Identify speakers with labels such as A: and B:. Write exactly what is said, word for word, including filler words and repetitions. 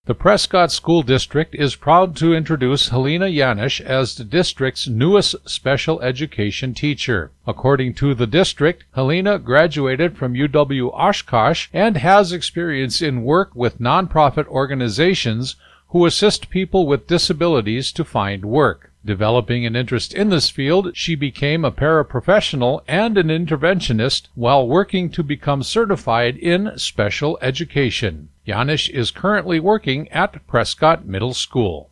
A: The Prescott School District is proud to introduce Helena Janisch as the district's newest special education teacher. According to the district, Helena graduated from U W Oshkosh and has experience in work with nonprofit organizations who assist people with disabilities to find work. Developing an interest in this field, she became a paraprofessional and an interventionist while working to become certified in special education. Janisch is currently working at Prescott Middle School.